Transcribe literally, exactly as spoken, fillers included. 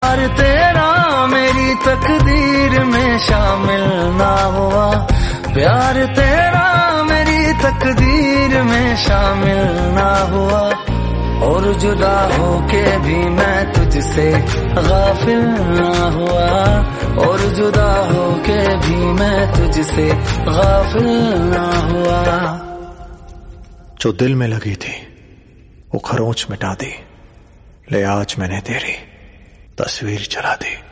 प्यार तेरा मेरी तकदीर में शामिल ना हुआ, प्यार तेरा मेरी तकदीर में शामिल ना हुआ, और जुदा होके भी मैं तुझसे गाफिल ना हुआ, और जुदा होके भी मैं तुझसे गाफिल ना हुआ। जो दिल में लगी थी वो खरोंच मिटा दी, ले आज मैंने तेरी तस्वीर जला दी।